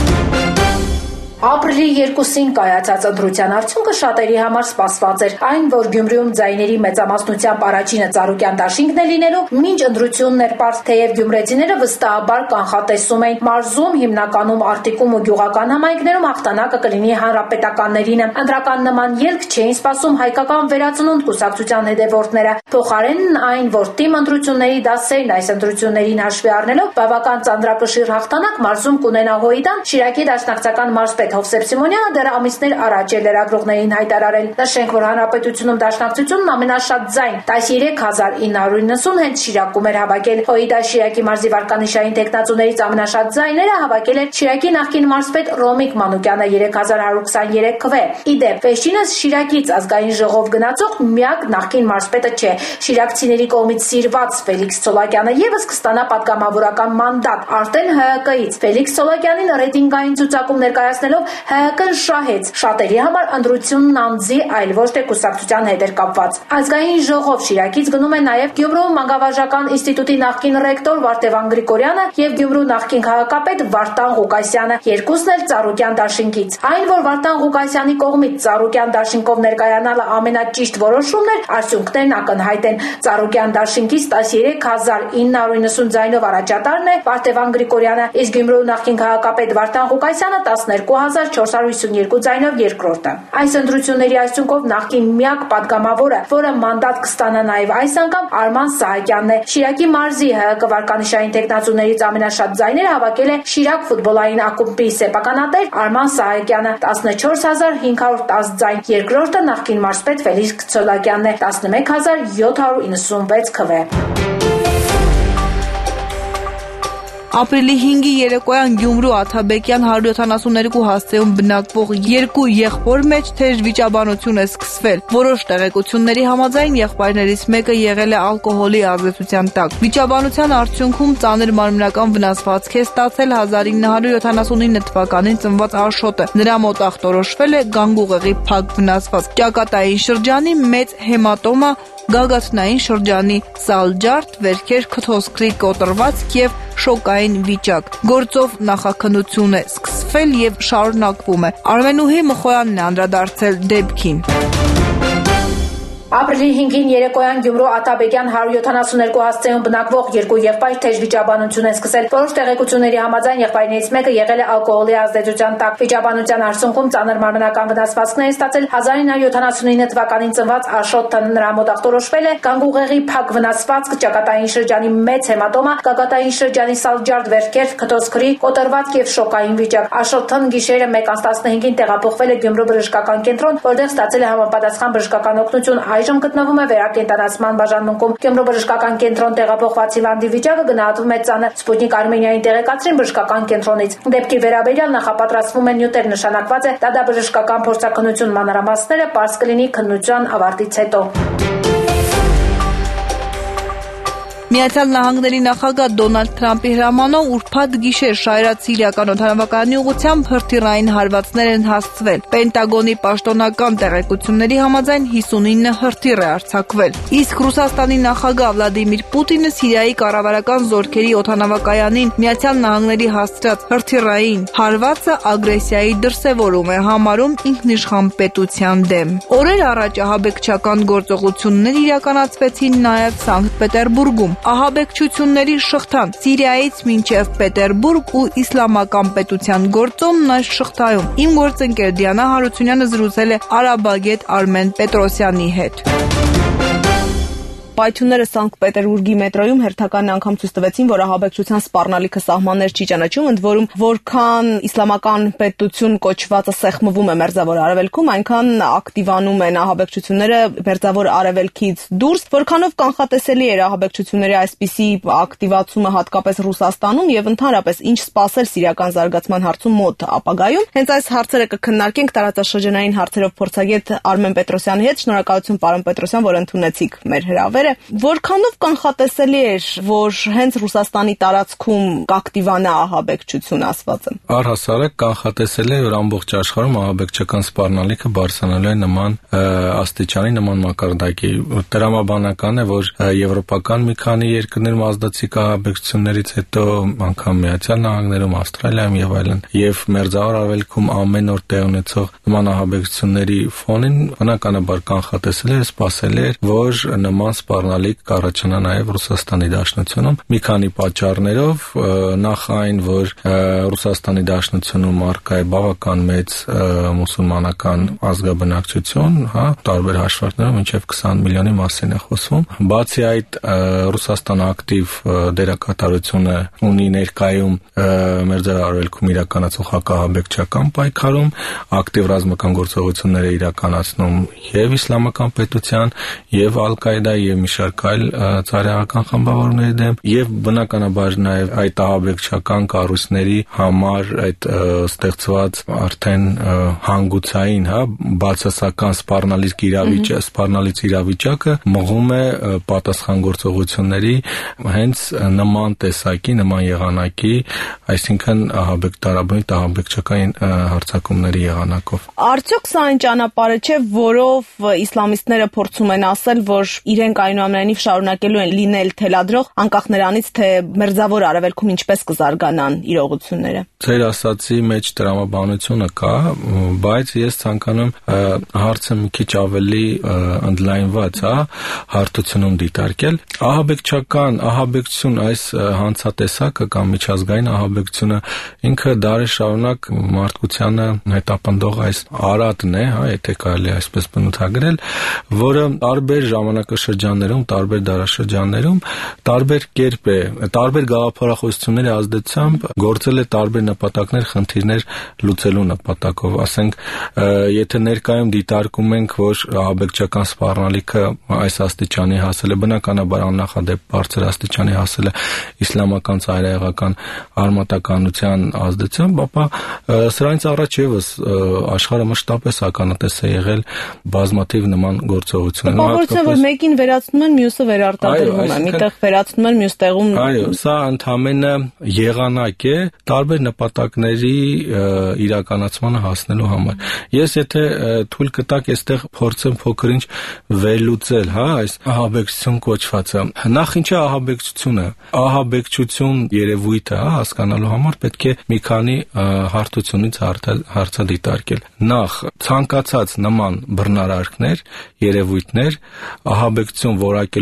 Ապրիլի 2-ին կայացած ընտրության արդյունքը շատերի համար սպասված էր, այն, որ Գյումրիում ձայների մեծամասնությամբ առաջինը Ծառուկյան դաշինքն է լինելու, մինչ ընտրությունն էր պարզ, թեև գյումրեցիները վստահաբար կանխատեսում էին մարզում, հիմնականում Արթիկում ու գյուղական համայնքներում հաղթանակը կլինի հանրապետականներինը։ Ընտրական նման ելք չէին սպասում հայկական վերածնունդ կուսակցության հետևորդները։ Փոխարենն այն, որ թիմ ընտրությունների դասերն այս ընտրություններին հաշվի առնելով բավական ծանրակշիռ հաղթանակ մարզում կունենա Հոյդան, Շիրակի դաշնակցական մարզպետ Հովսեփ Սիմոնյանը դեռ ամիսներ առաջ է լրագրողներին հայտարարել։ Նշենք, որ հանրապետությունում դաշնակցությունն ամենաշատ ձայն 13990 հենց Շիրակում էր հավաքել։ Հոյդա Շիրակի մարզի վարկանիշային տեխնացուներից ամենաշատ ձայները հավաքել էր Շիրակի նախկին մարզպետ Ռոմիկ Մանուկյանը 3123 քվե։ Իդեպ, վերջինս Շիրակից ազգային ժողով գնացող միակ նախկին մարզպետը չէ։ Շիրակցիների կողմից սիրված Ֆելիքս Ցոլակյանը եւս կստանա պատգամավորական մանդատ արդեն ՀՀԿ-ից։ Ֆելիքս Ցոլակյանին ռեյտինգային ցուցակում ներկայացնելով ՀՀԿ-ն շահեց։ Շատերի համար ընտրությունն անձի, այլ ոչ թե կուսակցության հետ էր կապված։ Ազգային ժողով Շիրակից գնում է նաև Գյումրու մանկավարժական ինստիտուտի նախկին ռեկտոր Վարդևան Գրիգորյանը եւ Գյումրու նախկին քաղաքապետ Վարդան Ղուկասյանը, երկուսն էլ Ծառուկյան դաշինքից։ Այն, որ Վարդան Ղուկասյանի կողմից Ծառուկյան դաշինքով ներկայանալը ամենաճիշտ որոշումն էր, արդյունքներն ակնհայտ են։ Ծառուկյան դաշինքից 13990 ձայնով առաջատարն է Վարդևան Գրիգորյանը, իսկ Գյումրու նախկին քաղաքապետ Վարդան Ղուկասյանը 12 9452 ձայնով երկրորդը։ Այս ընտրությունների այսունքով նախկին միակ падգամավորը, որը մանդատ կստանա նաև այս անգամ, Արման Սահակյանն է։ Շիրակի մարզի ՀՀԿ վարկանիշային տեխնացուներից ամենաշատ ձայները հավաքել է Շիրակ ֆուտբոլային ակումբի սեփականատեր Արման Սահակյանը 14510 ձայն, երկրորդը նախկին մարզպետ Ֆելիքս Ցոլակյանն է 11796 քվ։ Ապրիլի 5-ի երեկոյան Գյումրու Աթաբեկյան 172 հասցեում բնակվող երկու եղբոր մեջ թեժ վիճաբանություն է սկսվել։ Որոշ տեղեկությունների համաձայն եղբայրներից մեկը եղել է ալկոհոլի ազդեցության տակ։ Վիճաբանության արդյունքում ծանր մարմնական վնասվածք է ստացել 1979 թվականին ծնված Աշոտը։ Նրա մոտ ախտորոշվել է գանգուղեղի փակ վնասվածք, ճակատային շրջանի մեծ հեմատոմա, գագաթնային շրջանի սալջարդ, վերքեր քթոսկրի կոտրվածք եւ շոկային վիճակ։ Գործով նախաքննություն է սկսվել եւ շարունակվում է։ Արմենուհի Մխոյանն է անդրադարձել դեպքին։ Ապրիլի 5-ին երեկոյան Գյումրու Աթաբեկյան 172 հասցեում բնակվող երկու եղբայր թեժ վիճաբանություն են սկսել։ Որոշ տեղեկությունների համաձայն եղբայրներից մեկը եղել է ալկոհոլի ազդեցության տակ։ Վիճաբանության արդյունքում ծանր մարմնական վնասվածքներ է ստացել 1979 թվականին ծնված Աշոտը։ Նրա մոտ ախտորոշվել է գանգուղեղի փակ վնասվածք, ճակատային շրջանի մեծ հեմատոմա, գագաթային շրջանի սալջարդ, վերքեր, քթոսկրի կոտրվածք եւ շոկային վիճակ։ Աշոտն գիշերը 1:15-ին տեղափոխվել է Գյումրու բժշկական կենտրոն, որտեղ ստացել է համապատասխան բժշկական օգնություն։ Այժմ գտնվում է վերակենդանացման բաժանմունքում։ Գյումրու բժշկական կենտրոն տեղափոխված հիվանդի վիճակը գնահատվում է ծանր։ Սպուտնիկ Արմենիային տեղեկացրին բժշկական կենտրոնից։ Դեպքի վերաբերյալ նախապատրաստվում են նյութեր, նշանակված է դատաբժշկական փորձաքննություն, մանրամասները պարզ կլինի քննության ավարտից հետո։ Միացյալ Նահանգների նախագահ Դոնալդ Թրամփի հրամանով ուրբաթ գիշեր Շայրաթ սիրիական օդանավակայանի ուղղությամբ հրթիռային հարվածներ են հասցվել։ Պենտագոնի պաշտոնական տեղեկությունների համաձայն 59 հրթիռ է արձակվել։ Իսկ Ռուսաստանի նախագահ Վլադիմիր Պուտինը Սիրիայի կառավարական զորքերի օդանավակայանին Միացյալ Նահանգների հասցրած հրթիռային հարվածը ագրեսիայի դրսևորում է համարում ինքնիշխան պետության դեմ։ Օրեր առաջ ահաբեկչական գործողություններ իրականացվեցին նաև Սանկտ Պետերբուրգում։ Ահաբեկչությունների շղթան Սիրիայից մինչև Պետերբուրգ ու Իսլամական պետության գործոնն այս շղթայում։ Իմ գործընկեր Դիանա Հարությունյանը զրուցել է արաբագետ Արմեն Պետրոսյանի հետ։ Պայթյունները Սանկտ Պետերբուրգի մետրոյում հերթական անգամ ցույց տվեցին, որ ահաբեկչության սպառնալիքը սահմաններ չի ճանաչում, ընդ որում որքան իսլամական պետություն կոչվածը սեղմվում է Մերձավոր Արևելքում, այնքան ակտիվանում են ահաբեկչությունները Մերձավոր Արևելքից դուրս, որքանով կանխատեսելի էր ահաբեկչությունների այսպիսի ակտիվացումը հատկապես Ռուսաստանում եւ ընդհանրապես ինչ սպասել սիրիական զարգացման հարցում մոտ ապագայում։ Հենց այս հարցերը կքննարկենք տարածաշրջանային հարցերով փորձագետ Արմեն Պետրոսյանի հետ։ Շնորհակալություն պարոն Պետրոսյան, որ ընդունեցիք մեր հրավերը։ Որքանով կանխատեսելի էր, որ հենց Ռուսաստանի տարածքում կակտիվանա ահաբեկչություն ասվածը։ Առհասարակ կանխատեսելի է, որ ամբողջ աշխարհում ահաբեկչական սպառնալիքը բարձրանալու է նման աստիճանի, նման մակարդակի։ Տրամաբանական է, որ եվրոպական մի քանի երկրներում ազդեցիկ ահաբեկչություններից հետո անգամ Միացյալ Նահանգներում, Ավստրալիայում եւ այլն, եւ Մերձավոր Արևելքում ամեն օր տեղ ունեցող նման ահաբեկչությունների ֆոնին բնականաբար կանխատեսելի է, սպասելի է, որ նման սպառնալիք կառաջանա նաև Ռուսաստանի Դաշնությունում մի քանի պատճառներով, նախ այն, որ Ռուսաստանի Դաշնությունում առկա է բավական մեծ մուսուլմանական ազգաբնակչություն, տարբեր հաշվարկներով մինչև 20 միլիոնի մասին է խոսվում։ Բացի այդ, Ռուսաստանը ակտիվ դերակատարություն ունի ներկայում Մերձավոր Արևելքում իրականացող հակահաբեկչական պայքարում, ակտիվ ռազմական գործողություններ է իրականացնում եւ Իսլամական պետության, եւ Ալ-Կաիդա եւ մի շարք այլ ցարեղական խմբավորումների դեմ եւ բնականաբար նաեւ այդ ահաբեկչական կառույցների համար այդ ստեղծված արդեն հանգուցային, բացասական սպառնալից իրավիճակը մղում է պատասխան գործողությունների հենց նման տեսակի, նման եղանակի, այսինքն տարաբնույթ ահաբեկչական հարձակումների եղանակով։ Արդյոք սա այն ճանապարհը չէ, որով իսլամիստները փորձում են ասել, որ իրենք այն այնուամենայնիվ շարունակելու են լինել թելադրող, անկախ նրանից, թե Մերձավոր Արևելքում ինչպես կզարգանան իրողությունները։ Ձեր ասացի մեջ տրամաբանությունը կա, բայց ես ցանկանում հարցը մի քիչ ավելի ընդլայնված, հարթությունում դիտարկել։ Ահաբեկչություն այս հանցատեսակը կամ միջազգային ահաբեկչությունը ինքը դարեր շարունակ մարդկությանը հետապնդող այս արատն է, եթե կարելի այսպես բնութագրել, որը տարբեր ժամանակաշրջաններում, տարբեր դարաշրջաններում տարբեր կերպ է, տարբեր գաղափարախոսությունների ազդեցությամբ գործել է տարբեր նպատակներ, խնդիրներ լուծելու նպատակով։ Ասենք, եթե ներկայում դիտարկում ենք, որ ահաբեկչական սպառնալիքը այս աստիճանի հասել է, բնականաբար աննախադեպ բարձր աստիճանի հասել է իսլամական ծայրահեղական արմատականության ազդեցությամբ, ապա սրանից առաջ եւս աշխարհը մշտապես ականատես է եղել բազմաթիվ նման գործողությունների։ Հատկապես որ մեկին վերացնում են, մյուսը վերարտադրվում է, միտեղ վերացնում են, մյուս տեղում։ Այո, սա ընդհանրապես եղանակ է տարբեր նպատակների իրականացմանը հասնելու համար։ Ես եթե թույլ կտակ, այստեղ փորձեմ փոքր-ինչ վերլուծել, այս ահաբեկչություն կոչվածը։ Նախ ինչ է ահաբեկչությունը։ Ահաբեկչություն երևույթը հասկանալու համար պետք է մի քանի հարթությունից հարցադիտարկել։ Նախ ցանկացած նման բռնարարքներ, երևույթներ ահաբեկչություն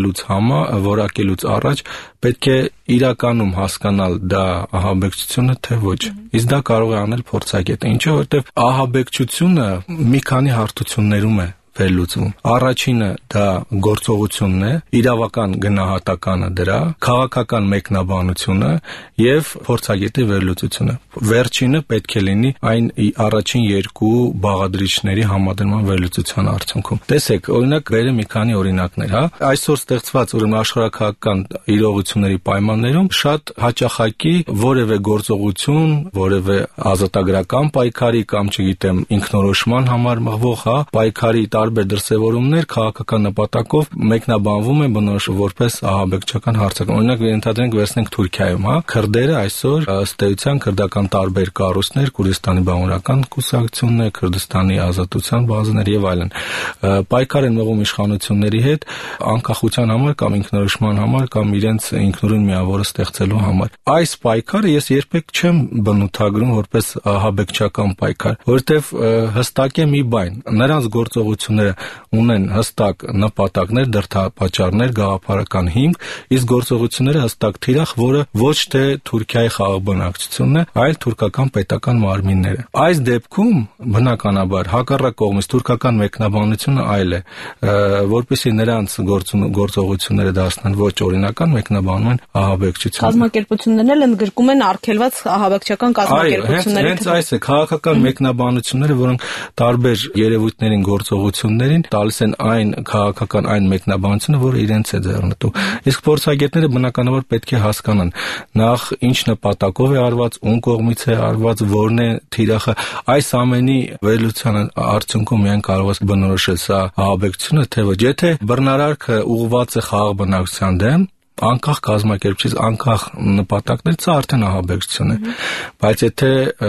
որակելուց առաջ պետք է իրականում հասկանալ դա ահաբեկչությունը թե ոչ։ Իսկ դա կարող է անել փորձագետը, ինչը որովհետև ահաբեկչությունը մի քանի հարթություններում է վերլուծվում։ Առաջինը դա գործողությունն է, իրավական գնահատականը դրա, քաղաքական մեկնաբանությունը եւ փորձագետի վերլուծությունը։ Վերջինը պետք է լինի այն առաջին երկու բաղադրիչների համադրման վերլուծության արդյունքում։ Տեսեք, օրինակ բերեմ մի քանի օրինակներ, Այսօր ստեղծված ուրեմն աշխարհաքաղաքական իրողությունների պայմաններում շատ հաճախակի որևէ գործողություն, որևէ ազատագրական պայքարի կամ չգիտեմ ինքնորոշման համար մղվող, պայքարի տարբեր դրսևորումներ քաղաքական նպատակով մեկնաբանվում են բնորոշ որպես ահաբեկչական հարձակում։ Օրինակ ենթադրենք վերցնենք Թուրքիայում, քրդերը այսօր ըստ էության քրդական տարբեր կառույցներ, Քուրդիստանի բանվորական կուսակցությունն է, Քրդստանի ազատության բազաներ եւ այլն, պայքար են մղում իշխանությունների հետ անկախության համար կամ ինքնորոշման համար կամ իրենց ինքնուրույն միավորը ստեղծելու համար։ Այս պայքարը ես երբեք չեմ բնութագրում որպես ահաբեկչական պայքար, որովհետեւ հստակ է մի բան, նրանց գործողությունները ունեն հստակ նպատակներ, դրդապատճառներ, գաղափարական հիմք, իսկ գործողությունները հստակ թիրախ, որը ոչ թե Թուրքիայի խաղաղբնակչությունն է, այլ թուրքական պետական մարմինները։ Այս դեպքում բնականաբար հակառակ կողմից թուրքական մեկնաբանությունը այլ է, որպեսզի նրանց գործողությունները դարձնեն ոչ օրինական, մեկնաբանում են ահաբեկչություն։ Կազմակերպություններն էլ ընդգրկում են արգելված ահաբեկչական կազմակերպությունների։ Հենց այս է քաղաքական մեկնաբանությունները, որոնք տարբեր երևույթներին, գործողություններին տալիս են այն քաղաքական այն մեկնաբանությունը, որը իրենց է ձեռնտու։ Իսկ փորձագետները բնականաբար պետք է հասկանան նախ ինչ նպատակով է արված, ում կողմից է արված, որն է թիրախը։ Այս ամենի վերլուծության արդյունքում միայն կարող է բնորոշել սա ահաբեկչություն է թե ոչ։ Եթե բռնարարքը ուղղված է խաղաղ բնակչության դեմ, անկախ կազմակերպչից, անկախ նպատակներից, սա արդեն ահաբեկչություն է։ Բայց եթե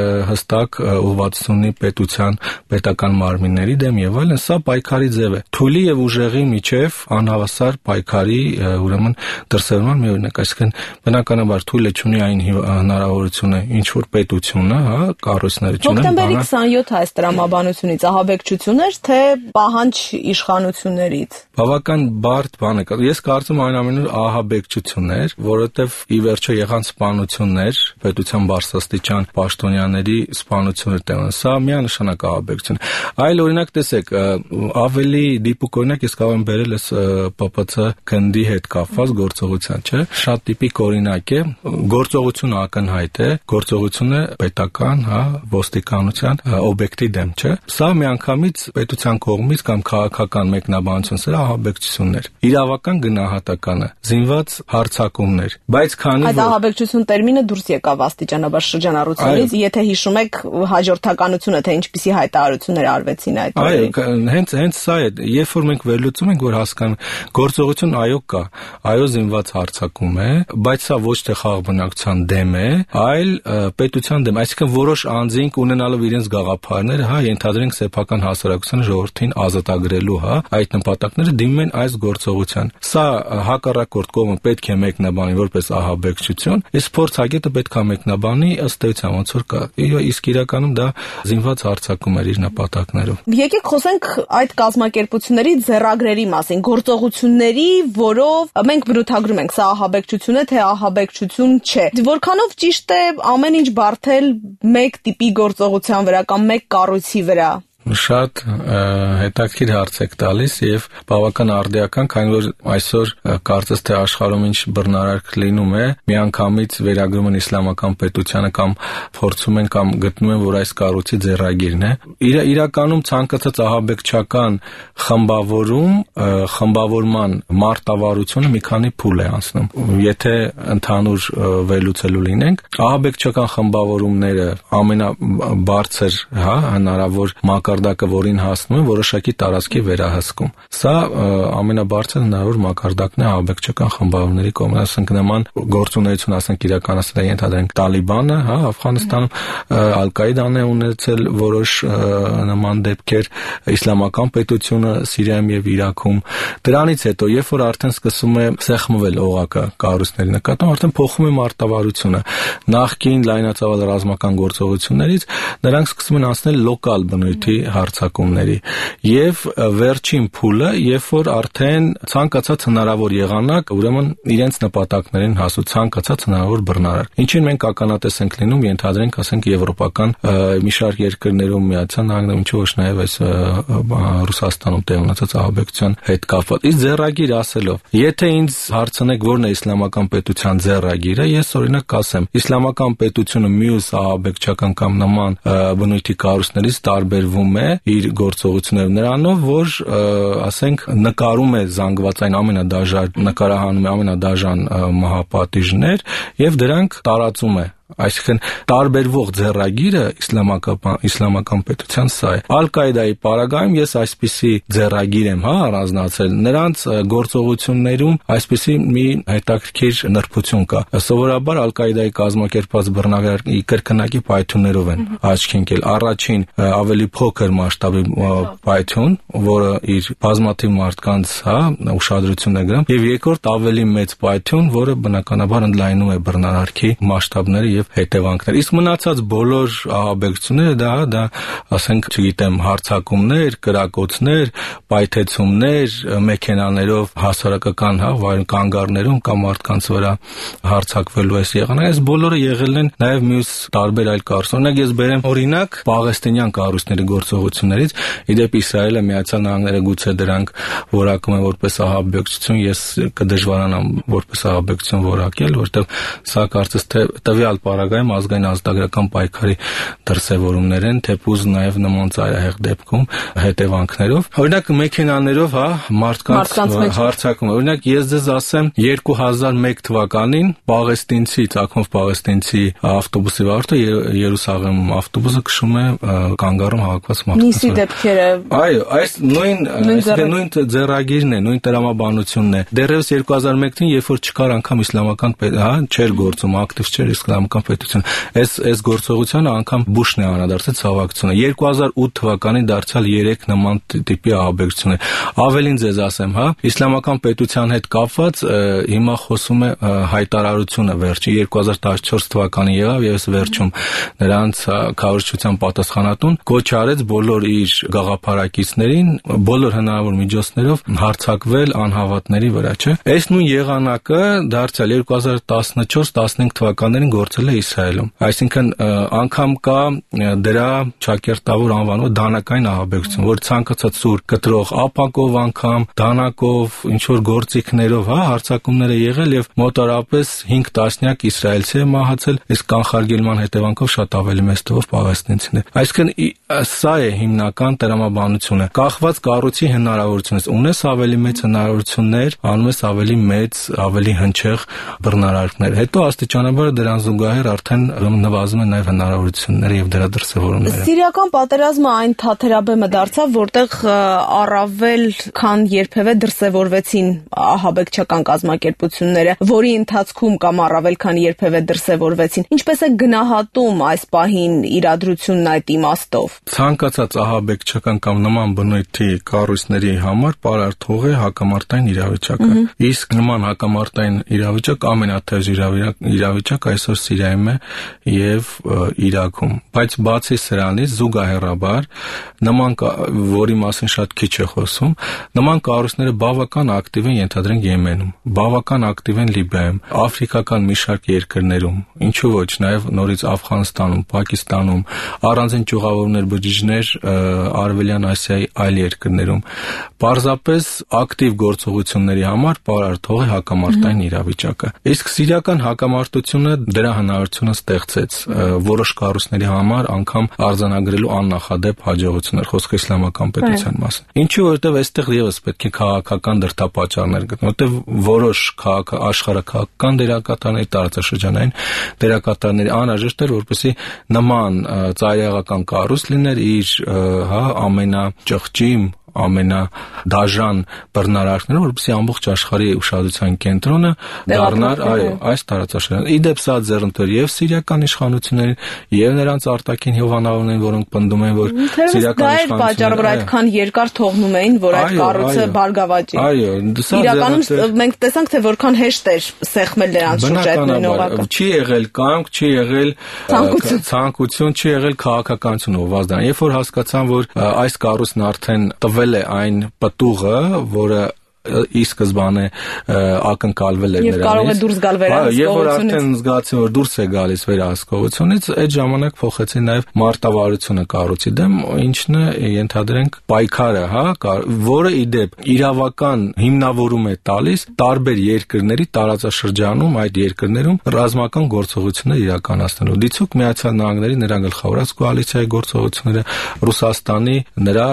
հստակ ուղղվածություն ունի պետության, պետական մարմինների դեմ եւ այլն, սա պայքարի ձև է։ Թույլի եւ ուժեղի միջև անհավասար պայքարի ուրեմն դրսևորման մի օրինակ, այսինքն բնականաբար թույլը չունի այն հնարավորությունը, ինչ որ պետությունը, կառույցները չունեն։ Հոկտեմբերի 27-ը այս տրամաբանությունից ահաբեկչություն էր, թե պահանջ իշխանություններից։ Բավական բարդ բան է։ Ես կարծում եմ այնուամենայնիվ ահաբեկչություններ, որովհետև ի վերջո եղան սպանություններ, պետության բարձրաստիճան պաշտոնյաների սպանություններ տեղան։ Սա միանշանակ ահաբեկչություն։ Այլ օրինակ տեսեք, ավելի դիպուկ օրինակ ես կարող եմ բերել այս ՊՊՑ գնդի հետ կապված գործողության, չէ՞։ Շատ տիպիկ օրինակ է, գործողությունը ակնհայտ է, գործողությունը պետական, ոստիկանության օբյեկտի դեմ, չէ՞։ Սա միանգամից պետության կողմից կամ քաղաքական մեկնաբանություն սրա ահաբեկչություններ։ Իրավական գնահատականը զինված զինված հարձակումներ։ Բայց քանի այդ ահաբեկչություն տերմինը դուրս եկավ աստիճանաբար շրջանառությունից, եթե հիշում եք հաջորդականությունը, թե ինչպիսի հայտարարություններ արվեցին այդ օրերին։ Այո, հենց սա է, երբ որ մենք վերլուծում ենք, որ հասկանում գործողություն այո կա, այո զինված հարձակում է, բայց սա ոչ թե խաղ բնակության դեմ է, այլ պետության դեմ, այսինքն որոշ անձինք ունենալով իրենց գաղափարները, ենթադրենք սեփական հասարակությանը ժողովրդին ազատագրելու, այդ նպատակները դիմում են այս գործողության։ Սա հակառակորդ կողմը պետք է մեկնաբանի որպես ահաբեկչություն, իսկ փորձագետը պետք է մեկնաբանի ըստ էության ոնց որ կա։ Իսկ իրականում դա զինված հարձակում էր իր նպատակներով։ Եկեք խոսենք այդ կազմակերպությունների ձեռագրերի մասին, գործողությունների, որով մենք բնութագրում ենք սա ահաբեկչություն է, թե ահաբեկչություն չէ։ Որքանով ճիշտ է ամեն ինչ բարթել մեկ տիպի գործողության վրա կամ մեկ կառույցի վրա։ Շատ հետաքրքիր հարց եք տալիս եւ բավական արդիական, քանի որ այսօր կարծես թե աշխարհում ինչ բռնարարք լինում է, միանգամից վերագրում են իսլամական պետությանը կամ փորձում են կամ գտնում են, որ այս կառույցի ձեռագիրն է։ Իրականում ցանկացած ահաբեկչական խմբավորման մարտավարությունը մի քանի փուլ է անցնում։ Եթե ընդհանուր վերլուծելու լինենք, ահաբեկչական խմբավորումները ամենաբարձր, հնարավոր մակարդակը, որին հասնում են, որոշակի տարածքի վերահսկում։ Սա ամենաբարձր հնարավոր մակարդակն է ահաբեկչական խմբավորումների կողմից, ասենք նման գործունեություն, ասենք իրականացնել է ենթադրենք Տալիբանը, Աֆղանստանում, Ալ-Կաիդան է ունեցել որոշ նման դեպքեր, իսլամական պետությունը Սիրիայում եւ Իրաքում։ Դրանից հետո, երբ որ արդեն սկսում է սեղմվել օղակը կառույցների նկատմամբ, արդեն փոխում է մարտավարությունը։ Նախկին լայնածավալ ռազմական գործողություններից նրանք սկսում են անցնել լոկալ բնույթի հարձակումների եւ վերջին փուլը, երբ որ արդեն ցանկացած հնարավոր եղանակ, ուրեմն իրենց նպատակներին հասու ցանկացած հնարավոր բռնարար։ Ինչին մենք ականատես ենք լինում, ենթադրենք, ասենք եվրոպական մի շարք երկրներում, Միացյալ Նահանգներում, ինչու ոչ նաեւ այս Ռուսաստանում տեղ ունեցած ահաբեկչության հետ կապված։ Իսկ ձեռագիր ասելով, եթե ինձ հարցնեք որն է իսլամական պետության ձեռագիրը, ես օրինակ կասեմ, իսլամական պետությունը մյուս ահաբեկչական կամ նման բնույթի կառույցներից տարբերվում է իր գործողություններով նրանով, որ ասենք նկարում է զանգվածային ամենադաժան, նկարահանում է ամենադաժան մահապատիժներ եւ դրանք տարածում է։ Այսինքն տարբերվող ձեռագիրը իսլամական պետության սա է։ Ալ-Կաիդայի պարագայում ես այսպիսի ձեռագիր եմ առանձնացրել, նրանց գործողություններում այսպիսի մի հետաքրքիր նրբություն կա։ Սովորաբար Ալ-Կաիդայի կազմակերպած բռնագրի կրկնակի պայթյուններով են աչքի ընկել։ Առաջին ավելի փոքր մասշտաբի պայթյուն, որը իր բազմաթիվ մարդկանց ուշադրությունն է գրում, եւ երկրորդ ավելի մեծ պայթյուն, որը բնականաբար ընդլայնում է բռնարարքի մասշտաբները եւ հետևանքներ։ Իսկ մնացած բոլոր ահաբեկությունները դա ասենք, չգիտեմ, հարձակումներ, կրակոցներ, պայթեցումներ, մեքենաներով հասարակական կանգառներում կամ մարդկանց վրա հարձակվելու այս եղանակ, այս բոլորը եղել են նաեւ մյուս տարբեր այլ կառույցներ։ Օրինակ ես բերեմ օրինակ պաղեստինյան կառույցների գործողություններից, իդեպ Իսրայելը, Միացյալ Նահանգները գուցե դրանք որակում են որպես ահաբեկչություն, ես կդժվարանամ որպես ահաբեկչություն որակել, որտեղ սա կարծես թե տվյալ պարագայում ազգային ազատագրական պայքարի դրսևորումներ են, թեպուզ նաև նման ծայրահեղ դեպքում հետևանքներով։ Օրինակ մեքենաներով մարդկանց հարձակում։ Օրինակ ես ձեզ ասեմ 2001 թվականին Ծագումով պաղեստինցի ավտոբուսի վարորդը Երուսաղեմում ավտոբուսը քշում է կանգառում հավաքված մարդկանց։ Նույնիսկ դեպքերը։ Այո, այս նույն ձեռագիրն է, նույն տրամաբանությունն է։ Դեռևս 2001-ին, երբ որ չկար անգամ իսլամական չէր գործում, ակտիվ չէր իսլամական պետությունը, այս գործողությանը անգամ Բուշն է անդրադարձել ցավակցությունը։ 2008 թվականին դարձյալ 3 նման տիպի ահաբեկչություններ։ Ավելին ձեզ ասեմ, իսլամական պետության հետ կապված հիմա խոսում է հայտարարությունը վերջի 2014 թվականին եղավ եւ վերջում նրանց քարոզչության պատասխանատուն կոչ արեց բոլոր իր գաղափարակիցներին բոլոր հնարավոր միջոցներով հարձակվել անհավատների վրա, չէ՞։ Այս նույն եղանակը դարձյալ 2014-15 թվականներին գործել կատարվել է Իսրայելում։ Այսինքն անգամ կա դրա ճակերտավոր անվանումը դանակային ահաբեկություն, որ ցանկացած սուր կտրող ապակով անգամ դանակով ինչ որ գործիքներով, հարձակումներ է եղել եւ մոտարապես 5 տասնյակ իսրայելցի է մահացել, իսկ կանխարգելման հետևանքով շատ ավելի մեծ թվով պաղեստինցիներ։ Այսինքն սա է հիմնական տրամաբանությունը։ Կախված կառույցի հնարավորությունից ունես ավելի մեծ հնարավորություններ, անում ես ավելի մեծ, ավելի հնչեղ բռնարարքներ։ Հետո աստիճանաբար դրան զուգահեռ արդեն նվազում են նաև հնարավորությունները եւ դրա դրսևորումները։ Սիրիական պատերազմը այն թաթերաբեմը դարձավ, որտեղ առավել քան երբևէ դրսևորվեցին ահաբեկչական կազմակերպությունները, որի ընթացքում կամ առավել քան երբևէ դրսևորվեցին։ Ինչպես է գնահատում այս պահին իրադրությունն այդ իմաստով։ Ցանկացած ահաբեկչական կամ նման բնույթի կառույցների համար պարարթող է հակամարտային իրավիճակը։ Իսկ նման հակամարտային իրավիճակ ամենաթեժ իրավիճակ այսօր Սիրիայում է եւ Իրաքում։ Բայց բացի սրանից զուգահեռաբար նման որի մասին շատ քիչ է խոսում, նման կառույցները բավական ակտիվ են ենթադրենք Եմենում, բավական ակտիվ են Լիբիայում, աֆրիկական մի շարք երկրներում, ինչու ոչ, նաեւ նորից Աֆղանստանում, Պակիստանում, առանձին ճյուղավորներ բջիջներ Արևելյան Ասիայի այլ երկրներում։ Պարզապես ակտիվ գործողությունների համար պարարթող է հակամարտային իրավիճակը։ Իսկ սիրիական հակամարտությունը դրա հնարավորությունը ստեղծեց որոշ կառույցների համար անգամ արձանագրելու աննախադեպ հաջողություններ, խոսքը իսլամական պետության մասին։ Ինչու որովհետև այստեղ եւս պետք է քաղաքական դրդապատճառներ գտնեն, որովհետև որոշ աշխարհակաղակական դերակատարների, տարածաշրջանային դերակատարների անհրաժեշտ էր, որպեսզի նման ծայրահեղական կառույց լիներ իր ամենաճղճի ամենադաժան բռնարարքները, որպեսզի ամբողջ աշխարհի ուշադրության կենտրոնը դառնար այս տարածաշրջանը։ Իդեպ սա ձեռնտու եւ սիրիական իշխանություններին եւ նրանց արտաքին հովանավորներին, որոնք պնդում են, որ սիրիական իշխանությունները պատճառը որ այդքան երկար թողնում էին, որ այդ կառույցը բարգավաճի։ Այո, իրականում մենք տեսանք, թե որքան հեշտ էր սեղմել նրանց շուրջ այդ նույնողակը։ Չի եղել կամք, չի եղել ցանկություն, չի եղել քաղաքականություն ուղղված դրան։ Երբ որ հասկացան, որ այս կառույցն արդեն տվել է այն պտուղը, որը ի սկզբանե ակնկալվել էր նրանից։ Եվ կարող է դուրս գալ վերահսկողությունից։ Եվ որ արդեն զգացին, որ դուրս է գալիս վերահսկողությունից, այդ ժամանակ փոխեցին նաև մարտավարությունը կառույցի դեմ, ինչն է ենթադրենք պայքարը, որը իդեպ իրավական հիմնավորում է տալիս տարբեր երկրների տարածաշրջանում, այդ երկրներում ռազմական գործողություններ իրականացնելու։ Դիցուք Միացյալ Նահանգների նրա գլխավորած կոալիցիայի գործողությունները, Ռուսաստանի նրա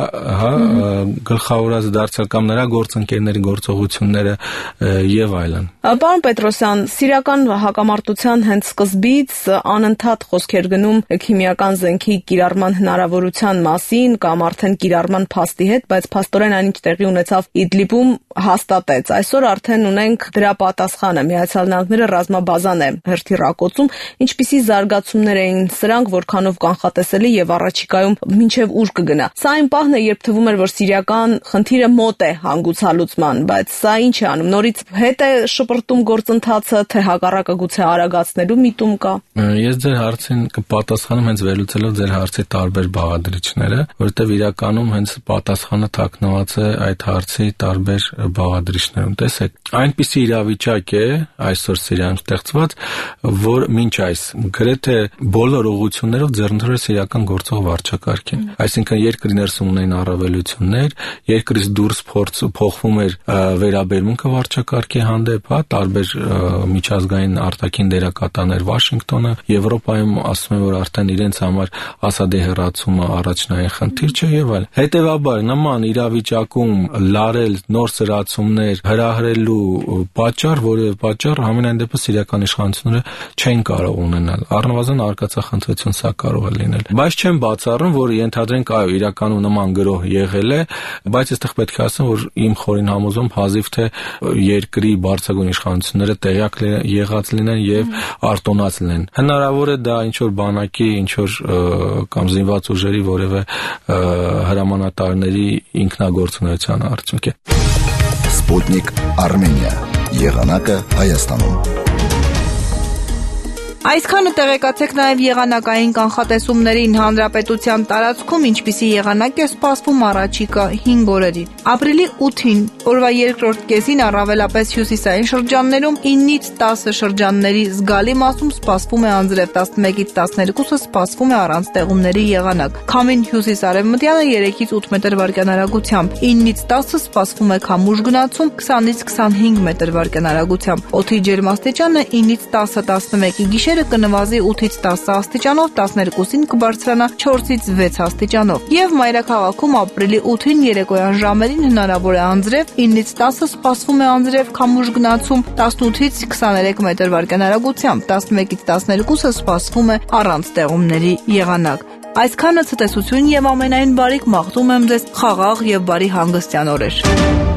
գլխավորած դարձյալ կամ նրա գործընկերների գործողությունները եւ այլն։ Պարոն Պետրոսյան, սիրիական հակամարտության հենց սկզբից անընդհատ խոսքեր գնում քիմիական զենքի կիրառման հնարավորության մասին կամ արդեն կիրառման փաստի հետ, բայց փաստորեն այնինչ տեղի ունեցավ Իդլիբում հաստատեց։ Այսօր արդեն ունենք դրա պատասխանը։ Միացյալ Նահանգները ռազմաբազան է հրթիռակոծում, ինչպիսի զարգացումներ էին սրանք, որքանով կանխատեսելի եւ առաջիկայում մինչեւ ուր կգնա։ Սա այն պահն է, երբ թվում էր, որ սիրիական խնդիրը մոտ է հանգուցալուծման, բայց սա ինչ է անում։ Նորից հետ է շպրտում գործընթացը, թե հակառակը գուցե արագացնելու միտում կա։ Ես ձեր հարցին կպատասխանեմ հենց վերլուծելով ձեր հարցի տարբեր բաղադրիչները, որովհետև իրականում հենց պատասխանը թաքնված է այդ հարցի տարբեր բաղադրիչներում։ Տեսեք, այնպիսի իրավիճակ է այսօր Սիրիայում ստեղծված, որ մինչ այս գրեթե բոլոր ուղղություններով ձեռնտու է սիրիական գործող վարչակարգին։ Այսինքն երկրի ներսում ունեն առավելություններ, երկրից դուրս փոխվում էր վերաբերմունքը վարչակարգի հանդեպ, տարբեր միջազգային արտաքին դերակատարներ Վաշինգտոնը, Եվրոպայում ասում են, որ արդեն իրենց համար Ասադի հեռացումը առաջնային խնդիր չէ եւ այլն։ Հետևաբար նման իրավիճակում լարել նոր սրացումներ հրահրելու որևէ պատճառ համենայն դեպս սիրիական իշխանությունները չեն կարող ունենալ։ Առնվազն արկածախնդրություն սա կարող է լինել։ Բայց չեմ բացառում, որ ենթադրենք այո, իրականում նման գրոհ եղել է, բայց այստեղ պետք է ասեմ, որ իմ խորին համոզում հազիվ թե երկրի բարձրագույն իշխանությունները տեղյակ եղած լինեն եւ արտոնած լինեն։ Հնարավոր է դա ինչ որ բանակի, ինչ որ կամ զինված ուժերի որևէ հրամանատարների ինքնագործունեության արդյունք է։ Sputnik Armenia. Եղանակը Հայաստանում։ Այսքանը տեղեկացեք նաև եղանակային կանխատեսումներին հանրապետության տարածքում, ինչպիսի եղանակ է սպասվում առաջիկա 5 օրերին։ Ապրիլի 8-ին, օրվա երկրորդ կեսին առավելապես հյուսիսային շրջաններում 9-ից 10 շրջանների զգալի մասում սպասվում է անձրև, 11-ից 12-ը սպասվում է առանց տեղումների եղանակ։ Քամին հյուսիս-արևմտյանը 3-ից 8 մետր վարկյանարագությամբ, 9-ից 10-ը սպասվում է քամուշ գնացում 20-ից 25 մետր վարկյանարագությամբ։ Օդի ջերմաստիճանը 9-ից 10-11-ի գիշերը կնվազի 8-ից 10 աստիճանով, 12-ին կբարձրանա 4-ից 6 աստիճանով։ Եվ մայրաքաղաքում ապրիլի 8-ին երեկոյան ժամերին հնարավոր է անձրև, 9-ից 10-ը սպասվում է անձրև քամուշ գնացում 18-ից 23 մետր վարկյանարագությամբ, 11-ից 12-ը սպասվում է առանց տեղումների եղանակ։ Այսքանը ցտեսություն եւ ամենայն բարիք մաղթում եմ ձեզ խաղաղ եւ բարի հանգստյան օրեր։